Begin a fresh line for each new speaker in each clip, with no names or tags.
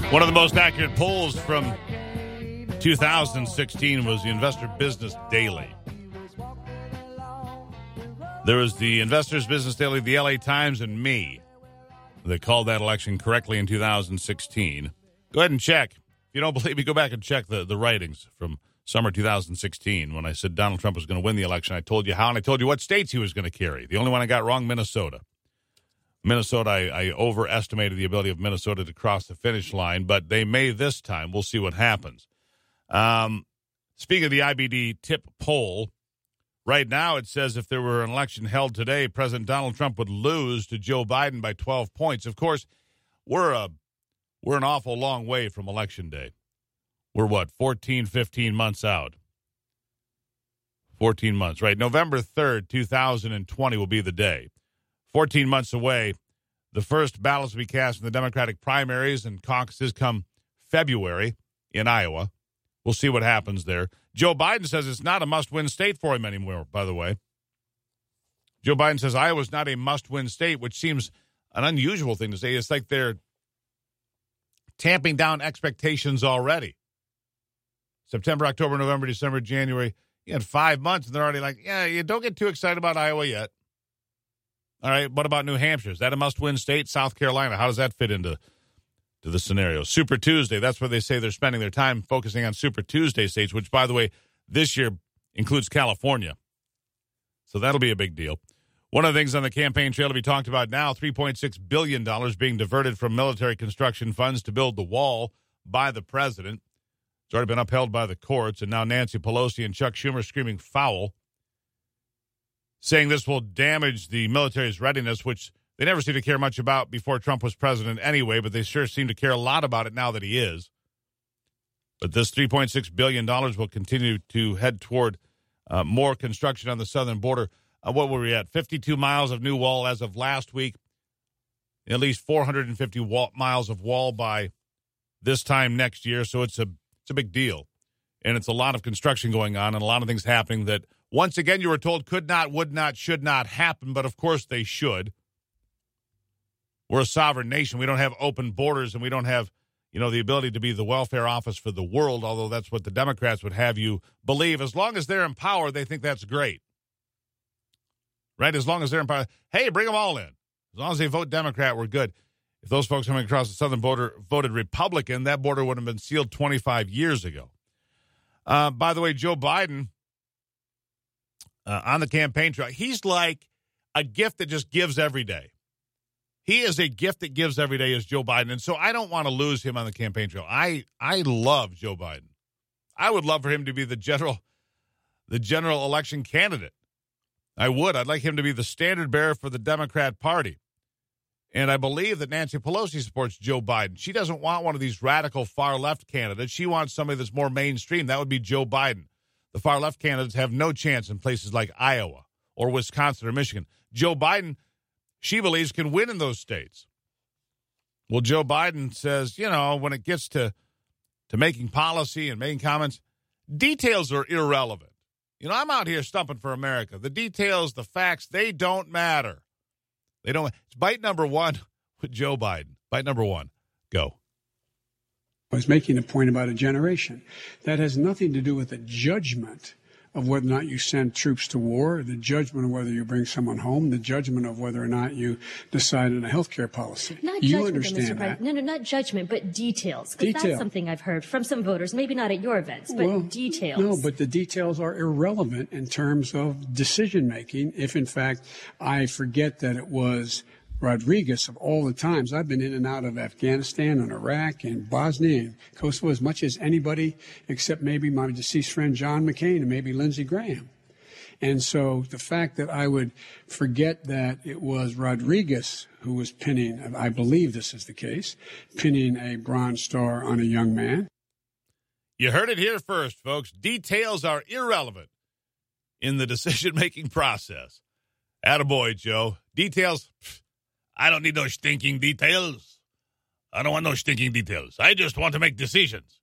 One of the most accurate polls from 2016 was the Investor Business Daily. There was the Investors Business Daily, the LA Times, and me that called that election correctly in 2016. Go ahead and check. If you don't believe me, go back and check the writings from summer 2016 when I said Donald Trump was going to win the election. I told you how, and I told you what states he was going to carry. The only one I got wrong, Minnesota. I overestimated the ability of Minnesota to cross the finish line, but they may this time. We'll see what happens. Speaking of the IBD tip poll, right now it says if there were an election held today, President Donald Trump would lose to Joe Biden by 12 points. Of course, we're an awful long way from Election Day. We're, 14, 15 months out? 14 months, right? November 3rd, 2020 will be the day. 14 months away, the first ballots will be cast in the Democratic primaries and caucuses come February in Iowa. We'll see what happens there. Joe Biden says it's not a must-win state for him anymore, by the way. Joe Biden says Iowa's not a must-win state, which seems an unusual thing to say. It's like they're tamping down expectations already. September, October, November, December, January. You had 5 months, and they're already like, yeah, you don't get too excited about Iowa yet. All right, what about New Hampshire? Is that a must-win state? South Carolina, how does that fit into the scenario? Super Tuesday, that's where they say they're spending their time focusing on Super Tuesday states, which, by the way, this year includes California. So that'll be a big deal. One of the things on the campaign trail to be talked about now, $3.6 billion being diverted from military construction funds to build the wall by the president. It's already been upheld by the courts, and now Nancy Pelosi and Chuck Schumer screaming foul, saying this will damage the military's readiness, which they never seemed to care much about before Trump was president anyway, but they sure seem to care a lot about it now that he is. But this $3.6 billion will continue to head toward more construction on the southern border. What were we at? 52 miles of new wall as of last week, at least 450 miles of wall by this time next year, so it's a big deal. And it's a lot of construction going on and a lot of things happening that, once again, you were told could not, would not, should not happen, but of course they should. We're a sovereign nation. We don't have open borders, and we don't have, the ability to be the welfare office for the world, although that's what the Democrats would have you believe. As long as they're in power, they think that's great. Right? As long as they're in power. Hey, bring them all in. As long as they vote Democrat, we're good. If those folks coming across the southern border voted Republican, that border would have been sealed 25 years ago. By the way, Joe Biden, on the campaign trail, he's like a gift that just gives every day. He is a gift that gives every day, is Joe Biden. And so I don't want to lose him on the campaign trail. I love Joe Biden. I would love for him to be the general election candidate. I would. I'd like him to be the standard bearer for the Democrat Party. And I believe that Nancy Pelosi supports Joe Biden. She doesn't want one of these radical far-left candidates. She wants somebody that's more mainstream. That would be Joe Biden. The far-left candidates have no chance in places like Iowa or Wisconsin or Michigan. Joe Biden, she believes, can win in those states. Well, Joe Biden says, when it gets to making policy and making comments, details are irrelevant. I'm out here stumping for America. The details, the facts, they don't matter. They don't. It's bite number one with Joe Biden. Bite number one. Go.
I was making a point about a generation. That has nothing to do with the judgment of whether or not you send troops to war, the judgment of whether you bring someone home, the judgment of whether or not you decide on a health care policy.
Not
you
judgment,
understand
Mr.
that.
No, not judgment, but details. Because that's something I've heard from some voters, maybe not at your events, but details.
No, but the details are irrelevant in terms of decision-making if, in fact, I forget that it was Rodriguez of all the times. I've been in and out of Afghanistan and Iraq and Bosnia and Kosovo as much as anybody except maybe my deceased friend John McCain and maybe Lindsey Graham. And so the fact that I would forget that it was Rodriguez who was pinning, I believe this is the case, pinning a Bronze Star on a young man.
You heard it here first, folks. Details are irrelevant in the decision-making process. Attaboy, Joe. Details, I don't need no stinking details. I don't want no stinking details. I just want to make decisions.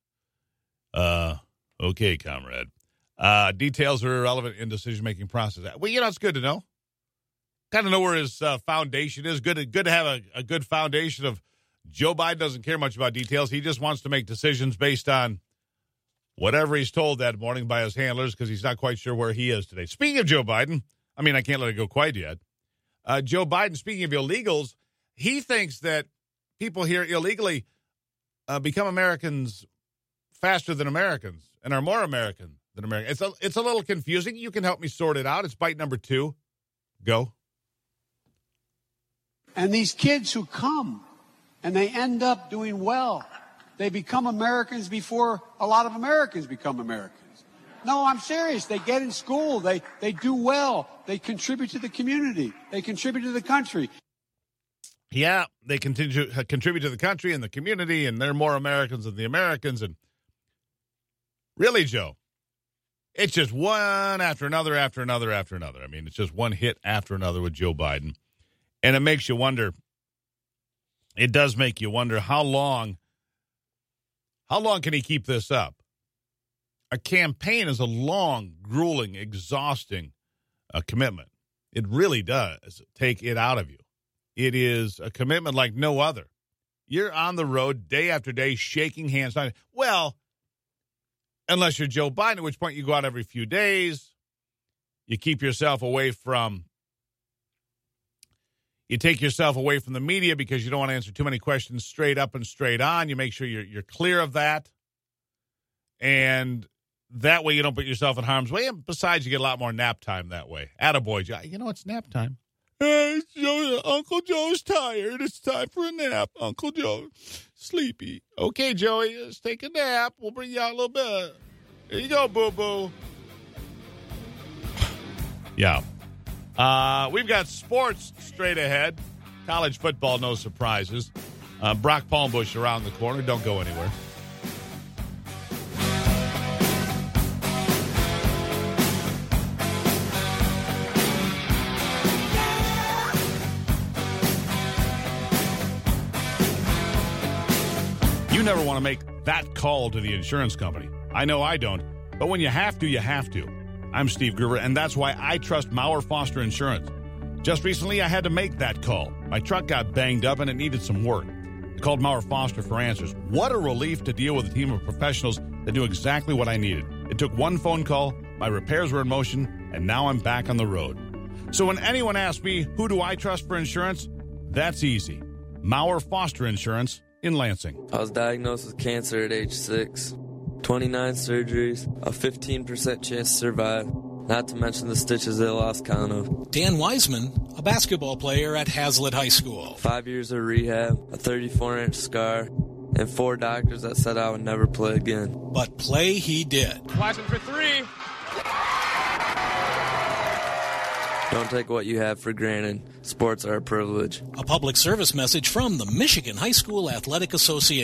Okay, comrade. Details are irrelevant in decision-making process. Well, it's good to know. Kind of know where his foundation is. Good to have a good foundation of Joe Biden doesn't care much about details. He just wants to make decisions based on whatever he's told that morning by his handlers because he's not quite sure where he is today. Speaking of Joe Biden, I mean, I can't let it go quite yet. Joe Biden, speaking of illegals, he thinks that people here illegally become Americans faster than Americans and are more American than Americans. It's a little confusing. You can help me sort it out. It's bite number 2. Go.
And these kids who come and they end up doing well, they become Americans before a lot of Americans become Americans. No, I'm serious. They get in school. They do well. They contribute to the community. They contribute to the country.
Yeah, they contribute to the country and the community, and they're more Americans than the Americans. And really, Joe, it's just one after another, after another, after another. I mean, it's just one hit after another with Joe Biden. And it makes you wonder, it does make you wonder how long can he keep this up? A campaign is a long, grueling, exhausting commitment. It really does take it out of you. It is a commitment like no other. You're on the road day after day, shaking hands. Well, unless you're Joe Biden, at which point you go out every few days. You keep yourself away from, you take yourself away from the media because you don't want to answer too many questions straight up and straight on. You make sure you're clear of that. And that way you don't put yourself in harm's way. And besides, you get a lot more nap time that way. Attaboy, Joe. You know, it's nap time. Uncle Joe's tired. It's time for a nap. Uncle Joe, sleepy. Okay, Joey, let's take a nap. We'll bring you out a little bit. Here you go, boo-boo. Yeah. We've got sports straight ahead. College football, no surprises. Brock Palmbush around the corner. Don't go anywhere. You never want to make that call to the insurance company. I know I don't, but when you have to, you have to. I'm Steve Gruber, and that's why I trust Maurer Foster Insurance. Just recently, I had to make that call. My truck got banged up, and it needed some work. I called Maurer Foster for answers. What a relief to deal with a team of professionals that knew exactly what I needed. It took one phone call, my repairs were in motion, and now I'm back on the road. So when anyone asks me, who do I trust for insurance? That's easy. Maurer Foster Insurance in Lansing.
I was diagnosed with cancer at age 6. 29 surgeries, a 15% chance to survive, not to mention the stitches they lost count of.
Dan Wiseman, a basketball player at Hazlitt High School.
5 years of rehab, a 34-inch scar, and 4 doctors that said I would never play again.
But play he did.
Wiseman for 3.
Don't take what you have for granted. Sports are a privilege.
A public service message from the Michigan High School Athletic Association.